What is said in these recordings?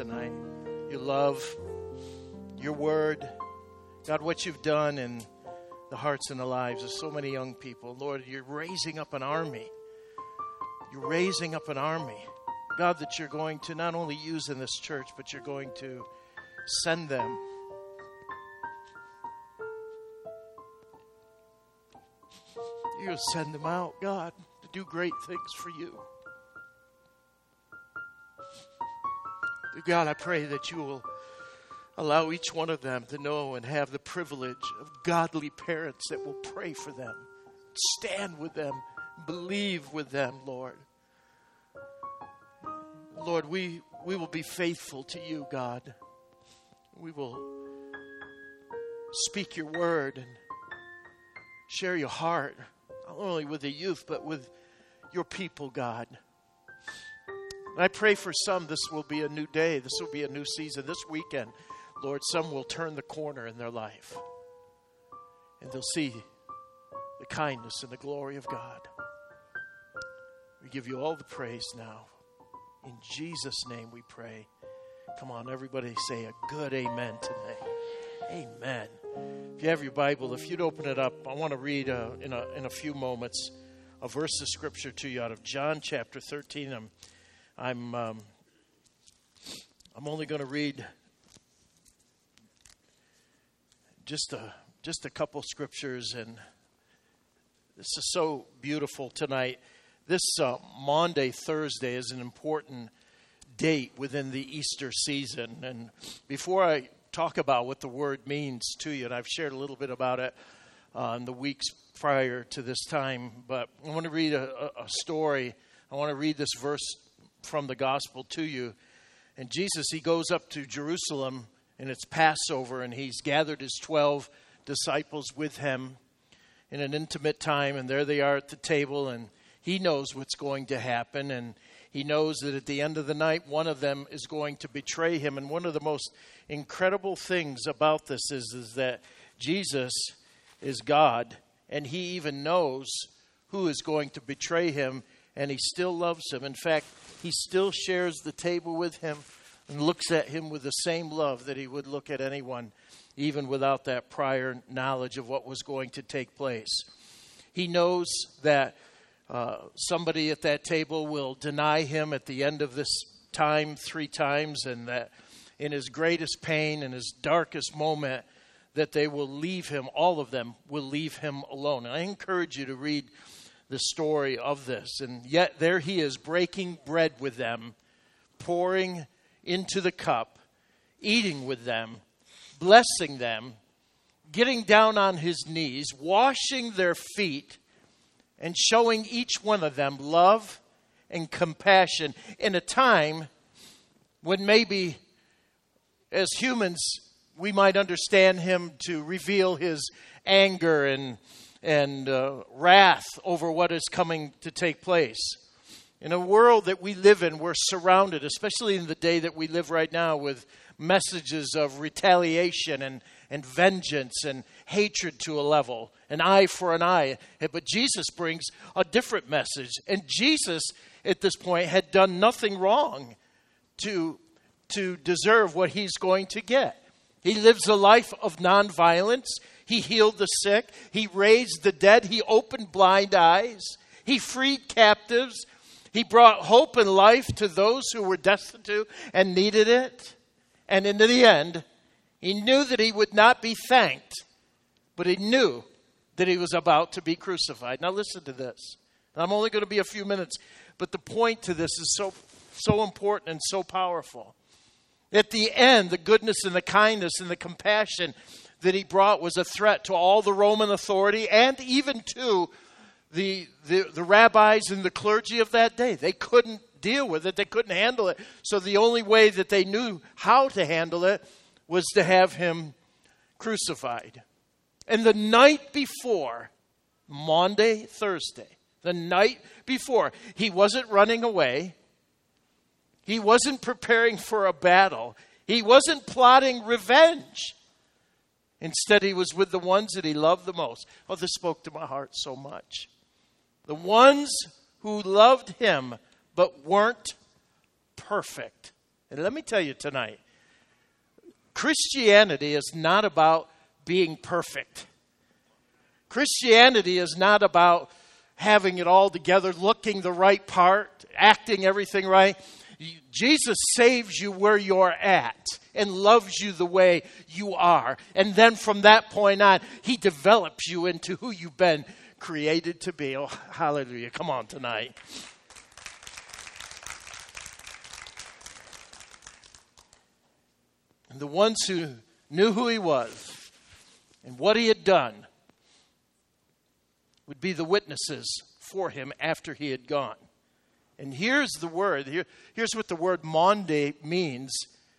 tonight. Your love, your word. God, what you've done in the hearts and the lives of so many young people. Lord, you're raising up an army. You're raising up an army. God, that you're going to not only use in this church, but you're going to send them. You're going to send them out, God, to do great things for you. God, I pray that you will allow each one of them to know and have the privilege of godly parents that will pray for them, stand with them, believe with them, Lord. Lord, we will be faithful to you, God. We will speak your word and share your heart, not only with the youth, but with your people, God. And I pray for some, this will be a new day. This will be a new season. This weekend, Lord, some will turn the corner in their life. And they'll see the kindness and the glory of God. We give you all the praise now. In Jesus' name we pray. Come on, everybody say a good amen today. Amen. If you have your Bible, if you'd open it up, I want to read in a few moments a verse of Scripture to you out of John chapter 13. I'm only going to read just a couple scriptures, and this is so beautiful tonight. This Maundy, Thursday is an important date within the Easter season. And before I talk about what the word means to you, and I've shared a little bit about it in the weeks prior to this time, but I want to read a story. I want to read this verse from the gospel to you. And Jesus, he goes up to Jerusalem, and it's Passover, and he's gathered his 12 disciples with him in an intimate time, and there they are at the table, and he knows what's going to happen, and he knows that at the end of the night, one of them is going to betray him. And one of the most incredible things about this is that Jesus is God, and he even knows who is going to betray him, and he still loves him. In fact, he still shares the table with him and looks at him with the same love that he would look at anyone, even without that prior knowledge of what was going to take place. He knows that somebody at that table will deny him at the end of this time 3 times, and that in his greatest pain, in his darkest moment, that they will leave him, all of them will leave him alone. And I encourage you to read the story of this. And yet there he is breaking bread with them, pouring into the cup, eating with them, blessing them, getting down on his knees, washing their feet, and showing each one of them love and compassion in a time when maybe as humans we might understand him to reveal his anger and wrath over what is coming to take place. In a world that we live in, we're surrounded, especially in the day that we live right now, with messages of retaliation and vengeance and hatred to a level, an eye for an eye. But Jesus brings a different message. And Jesus, at this point, had done nothing wrong to deserve what he's going to get. He lives a life of nonviolence. He healed the sick. He raised the dead. He opened blind eyes. He freed captives. He brought hope and life to those who were destitute and needed it. And in the end, he knew that he would not be thanked, but he knew that he was about to be crucified. Now listen to this. I'm only going to be a few minutes, but the point to this is so important and so powerful. At the end, the goodness and the kindness and the compassion that he brought was a threat to all the Roman authority and even to the rabbis and the clergy of that day. They couldn't deal with it. They couldn't handle it. So the only way that they knew how to handle it was to have him crucified. And the night before, Maundy, Thursday, the night before, he wasn't running away. He wasn't preparing for a battle. He wasn't plotting revenge. Instead, he was with the ones that he loved the most. Oh, this spoke to my heart so much. The ones who loved him but weren't perfect. And let me tell you tonight, Christianity is not about being perfect. Christianity is not about having it all together, looking the right part, acting everything right. Jesus saves you where you're at and loves you the way you are. And then from that point on, he develops you into who you've been created to be. Oh, hallelujah. Come on tonight. And the ones who knew who he was and what he had done would be the witnesses for him after he had gone. And here's the word. Here's what the word Maunde means.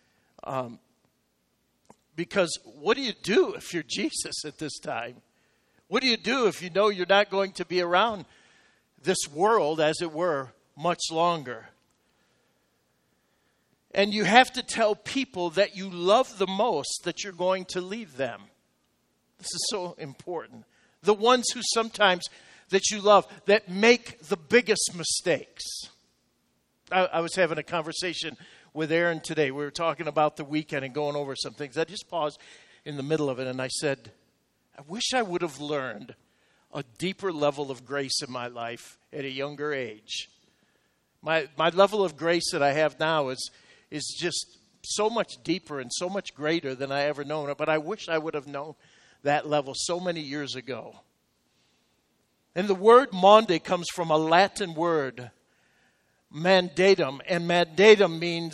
Because what do you do if you're Jesus at this time? What do you do if you know you're not going to be around this world, as it were, much longer? And you have to tell people that you love the most that you're going to leave them. This is so important. The ones who sometimes that you love that make the biggest mistakes. I was having a conversation with Aaron today. We were talking about the weekend and going over some things. I just paused in the middle of it and I said, I wish I would have learned a deeper level of grace in my life at a younger age. My level of grace that I have now is just so much deeper and so much greater than I ever known. But I wish I would have known that level so many years ago. And the word Maunde comes from a Latin word, mandatum. And mandatum means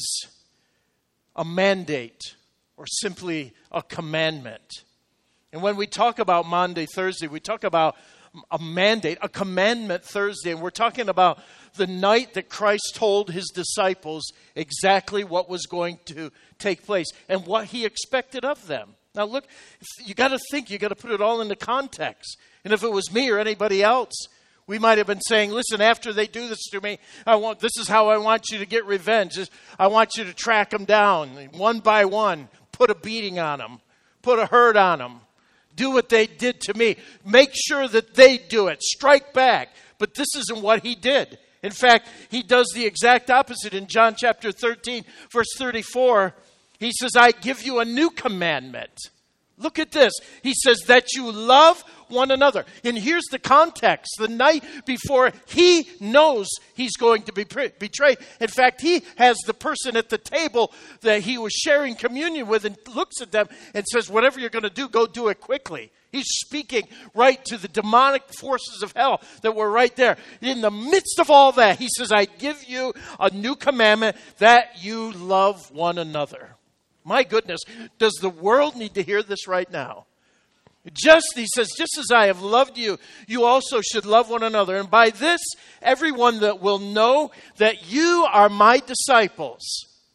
a mandate or simply a commandment. And when we talk about Maunde Thursday, we talk about a mandate, a commandment Thursday. And we're talking about the night that Christ told his disciples exactly what was going to take place and what he expected of them. Now look, you got to think, you got to put it all into context. And if it was me or anybody else, we might have been saying, listen, after they do this to me, this is how I want you to get revenge. I want you to track them down one by one, put a beating on them, put a hurt on them, do what they did to me. Make sure that they do it, strike back. But this isn't what he did. In fact, he does the exact opposite in John chapter 13, verse 34. He says, I give you a new commandment. Look at this. He says that you love one another. And here's the context. The night before he knows he's going to be betrayed. In fact, he has the person at the table that he was sharing communion with and looks at them and says, whatever you're going to do, go do it quickly. He's speaking right to the demonic forces of hell that were right there. In the midst of all that, he says, I give you a new commandment that you love one another. My goodness, does the world need to hear this right now? He says, just as I have loved you, you also should love one another. And by this, everyone that will know that you are my disciples,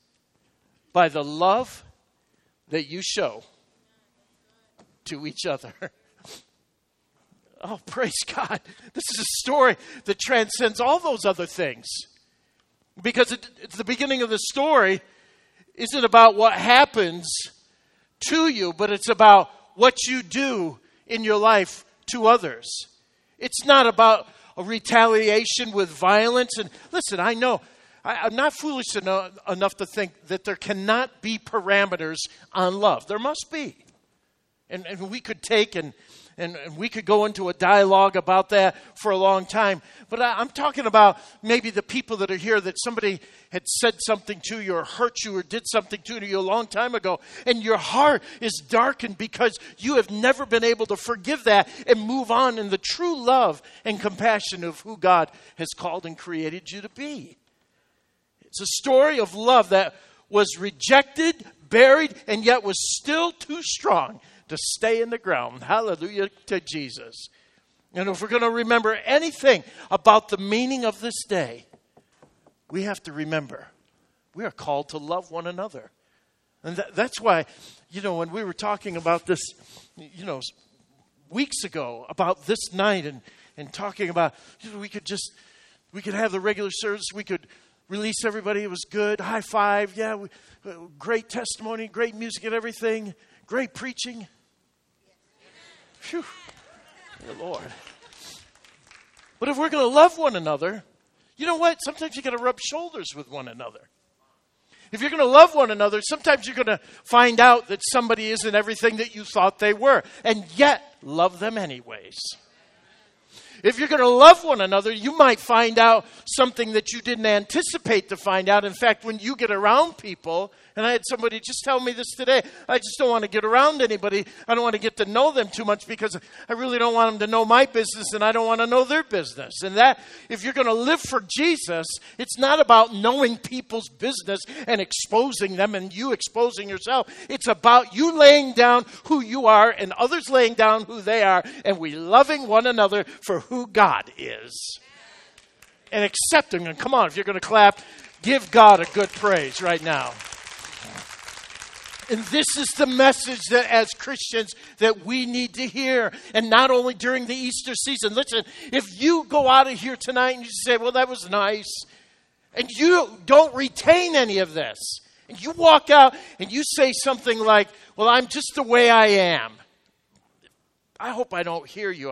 by the love that you show to each other. Oh, praise God. This is a story that transcends all those other things. Because it's the beginning of the story isn't about what happens to you, but it's about what you do in your life to others. It's not about a retaliation with violence. And listen, I know, I'm not foolish enough to think that there cannot be parameters on love. There must be. And we could take and we could go into a dialogue about that for a long time. But I'm talking about maybe the people that are here that somebody had said something to you or hurt you or did something to you a long time ago. And your heart is darkened because you have never been able to forgive that and move on in the true love and compassion of who God has called and created you to be. It's a story of love that was rejected, buried, and yet was still too strong to stay in the ground. Hallelujah to Jesus. And if we're going to remember anything about the meaning of this day, we have to remember we are called to love one another. And that's why, when we were talking about this, weeks ago, about this night and talking about, we could have the regular service, we could release everybody, it was good, high five, great testimony, great music and everything, great preaching. Phew, dear Lord. But if we're going to love one another, you know what? Sometimes you got to rub shoulders with one another. If you're going to love one another, sometimes you're going to find out that somebody isn't everything that you thought they were, and yet love them anyways. If you're going to love one another, you might find out something that you didn't anticipate to find out. In fact, when you get around people, and I had somebody just tell me this today, I just don't want to get around anybody. I don't want to get to know them too much because I really don't want them to know my business and I don't want to know their business. And that, if you're going to live for Jesus, it's not about knowing people's business and exposing them and you exposing yourself. It's about you laying down who you are and others laying down who they are, and we loving one another for who God is. And accepting them. Come on, if you're going to clap, give God a good praise right now. And this is the message that as Christians that we need to hear. And not only during the Easter season. Listen, if you go out of here tonight and you say, well, that was nice. And you don't retain any of this. And you walk out and you say something like, well, I'm just the way I am. I hope I don't hear you.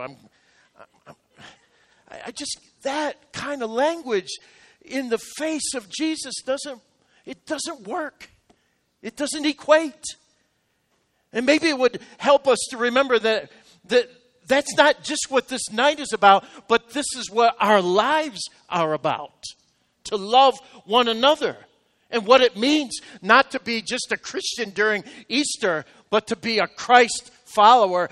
I just, that kind of language in the face of Jesus doesn't work. It doesn't equate. And maybe it would help us to remember that that's not just what this night is about, but this is what our lives are about. To love one another. And what it means not to be just a Christian during Easter, but to be a Christ follower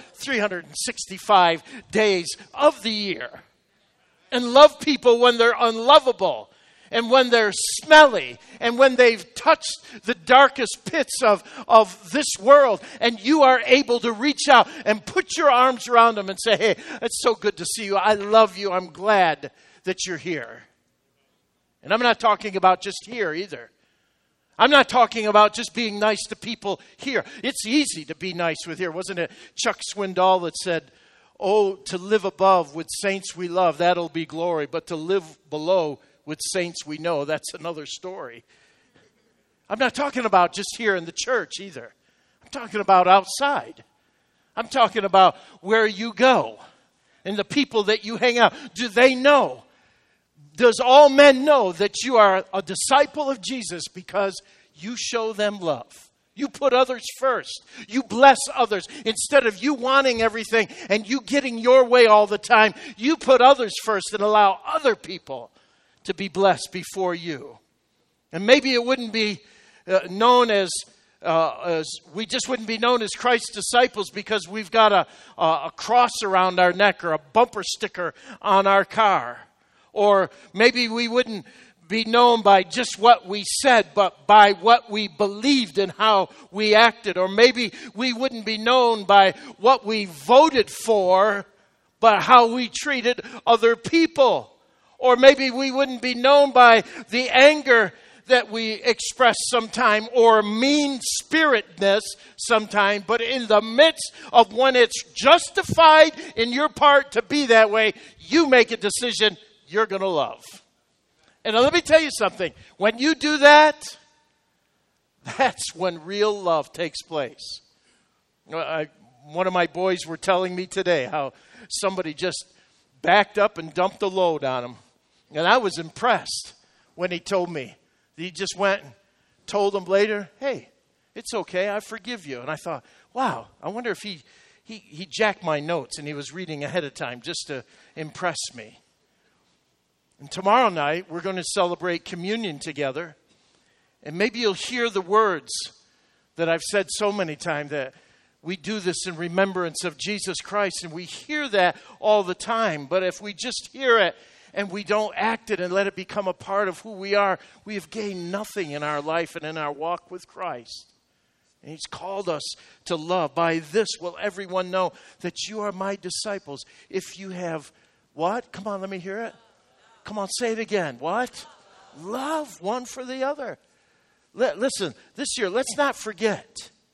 365 days of the year. And love people when they're unlovable. And when they're smelly, and when they've touched the darkest pits of this world, and you are able to reach out and put your arms around them and say, hey, it's so good to see you. I love you. I'm glad that you're here. And I'm not talking about just here either. I'm not talking about just being nice to people here. It's easy to be nice with here. Wasn't it Chuck Swindoll that said, oh, to live above with saints we love, that'll be glory. But to live below with saints we know, that's another story. I'm not talking about just here in the church either. I'm talking about outside. I'm talking about where you go and the people that you hang out. Do they know? Does all men know that you are a disciple of Jesus because you show them love? You put others first. You bless others. Instead of you wanting everything and you getting your way all the time, you put others first and allow other people to be blessed before you. And maybe it wouldn't be known as we just wouldn't be known as Christ's disciples because we've got a cross around our neck or a bumper sticker on our car. Or maybe we wouldn't be known by just what we said, but by what we believed and how we acted. Or maybe we wouldn't be known by what we voted for, but how we treated other people. Or maybe we wouldn't be known by the anger that we express sometime or mean-spiritedness sometime. But in the midst of when it's justified in your part to be that way, you make a decision you're going to love. And let me tell you something. When you do that, that's when real love takes place. One of my boys were telling me today how somebody just backed up and dumped a load on him. And I was impressed when he told me. He just went and told him later, hey, it's okay, I forgive you. And I thought, wow, I wonder if he jacked my notes and he was reading ahead of time just to impress me. And tomorrow night, we're going to celebrate communion together. And maybe you'll hear the words that I've said so many times, that we do this in remembrance of Jesus Christ. And we hear that all the time. But if we just hear it and we don't act it and let it become a part of who we are, we have gained nothing in our life and in our walk with Christ. And He's called us to love. By this will everyone know that you are my disciples. If you have what? Come on, let me hear it. Come on, say it again. What? Love one for the other. Listen, this year, let's not forget.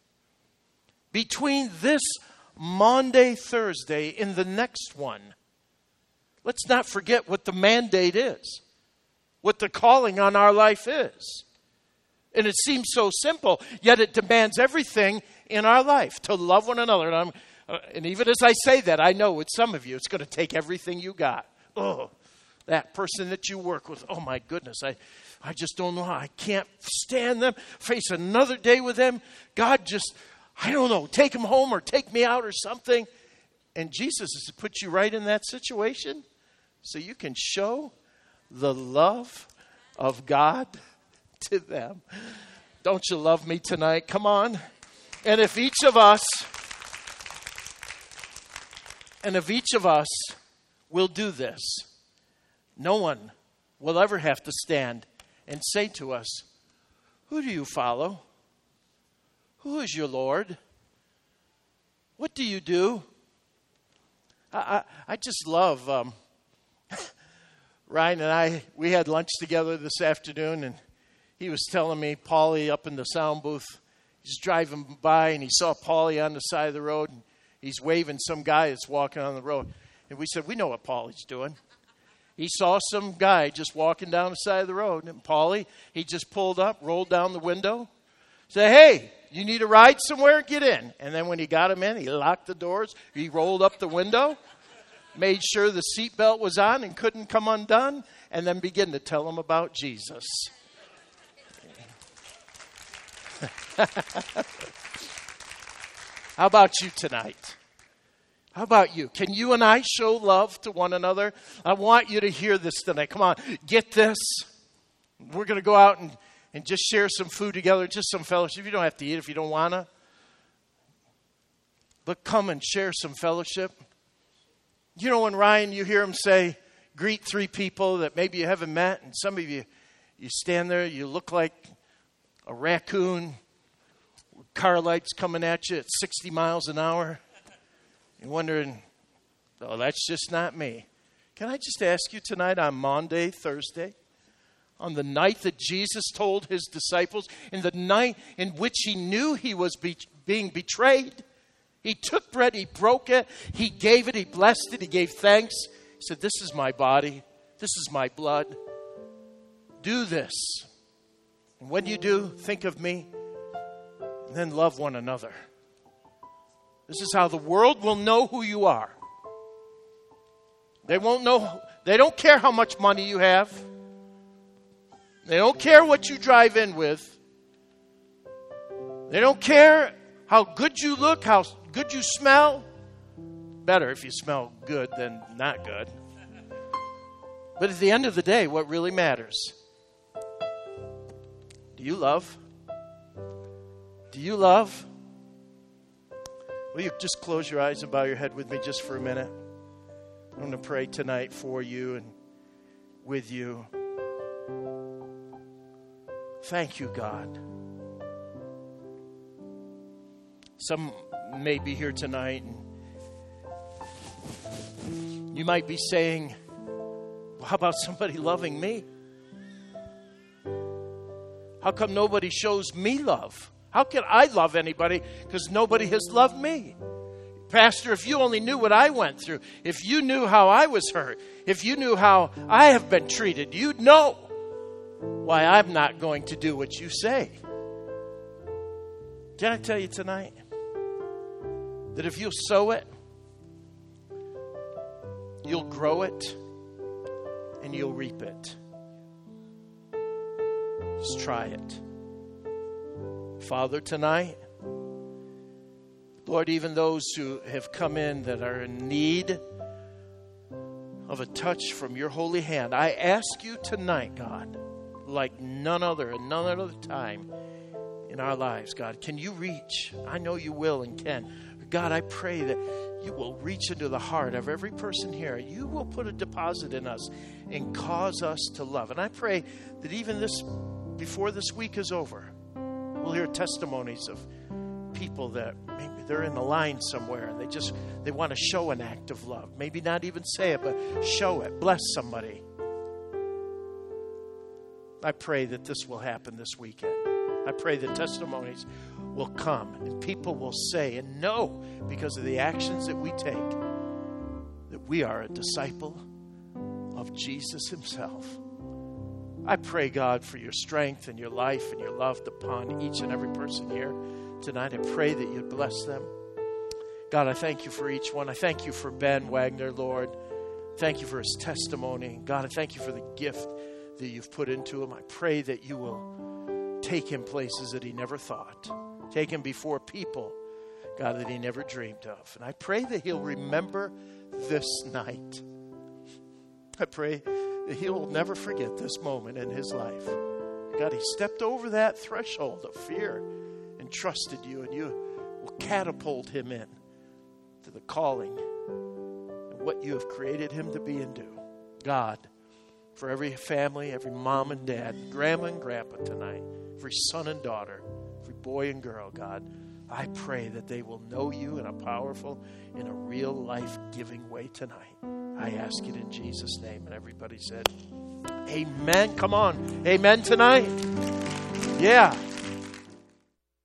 Between this Maundy, Thursday, and the next one, let's not forget what the mandate is. What the calling on our life is. And it seems so simple, yet it demands everything in our life to love one another. And even as I say that, I know with some of you, it's going to take everything you got. Oh, that person that you work with. Oh, my goodness. I just don't know how. I can't stand them. Face another day with them. God, just, I don't know, take them home or take me out or something. And Jesus has put you right in that situation so you can show the love of God to them. Don't you love me tonight? Come on. And if each of us will do this, no one will ever have to stand and say to us, who do you follow? Who is your Lord? What do you do? I just love, Ryan and we had lunch together this afternoon, and he was telling me, Paulie up in the sound booth, he's driving by and he saw Paulie on the side of the road, and he's waving some guy that's walking on the road. And we said, we know what Paulie's doing. He saw some guy just walking down the side of the road. And Paulie, he just pulled up, rolled down the window, said, hey, you need a ride somewhere? Get in. And then when he got him in, he locked the doors. He rolled up the window, made sure the seatbelt was on and couldn't come undone, and then began to tell him about Jesus. How about you tonight? How about you? Can you and I show love to one another? I want you to hear this tonight. Come on, get this. We're going to go out and just share some food together, just some fellowship. You don't have to eat if you don't want to. But come and share some fellowship. You know, when Ryan, you hear him say, greet 3 people that maybe you haven't met, and some of you stand there, you look like a raccoon, car lights coming at you at 60 miles an hour. You're wondering, oh, that's just not me. Can I just ask you tonight on Maundy, Thursday, on the night that Jesus told his disciples, in the night in which he knew he was being betrayed, he took bread, he broke it, he gave it, he blessed it, he gave thanks. He said, this is my body, this is my blood. Do this. And when you do, think of me, and then love one another. This is how the world will know who you are. They won't know. They don't care how much money you have. They don't care what you drive in with. They don't care how good you look, how good you smell. Better if you smell good than not good. But at the end of the day, what really matters? Do you love? Do you love? Will you just close your eyes and bow your head with me just for a minute? I'm going to pray tonight for you and with you. Thank you, God. Some may be here tonight, and you might be saying, well, how about somebody loving me? How come nobody shows me love? How can I love anybody? Because nobody has loved me. Pastor, if you only knew what I went through, if you knew how I was hurt, if you knew how I have been treated, you'd know why I'm not going to do what you say. Can I tell you tonight that if you'll sow it, you'll grow it, and you'll reap it. Just try it. Father, tonight, Lord, even those who have come in that are in need of a touch from your holy hand, I ask you tonight, God, like none other time in our lives, God, can you reach? I know you will and can. God, I pray that you will reach into the heart of every person here. You will put a deposit in us and cause us to love. And I pray that even before this week is over, we'll hear testimonies of people that maybe they're in the line somewhere and they want to show an act of love. Maybe not even say it, but show it. Bless somebody. I pray that this will happen this weekend. I pray that testimonies will come and people will say and know because of the actions that we take that we are a disciple of Jesus himself. I pray, God, for your strength and your life and your love upon each and every person here tonight. I pray that you'd bless them. God, I thank you for each one. I thank you for Ben Wagner, Lord. Thank you for his testimony. God, I thank you for the gift that you've put into him. I pray that you will take him places that he never thought. Take him before people, God, that he never dreamed of. And I pray that he'll remember this night. I pray that he'll never forget this moment in his life. God, he stepped over that threshold of fear and trusted you, and you will catapult him in to the calling and what you have created him to be and do. God, for every family, every mom and dad, grandma and grandpa tonight, every son and daughter, every boy and girl, God, I pray that they will know you in a powerful, in a real life-giving way tonight. I ask it in Jesus' name. And everybody said, amen. Come on. Amen tonight. Yeah.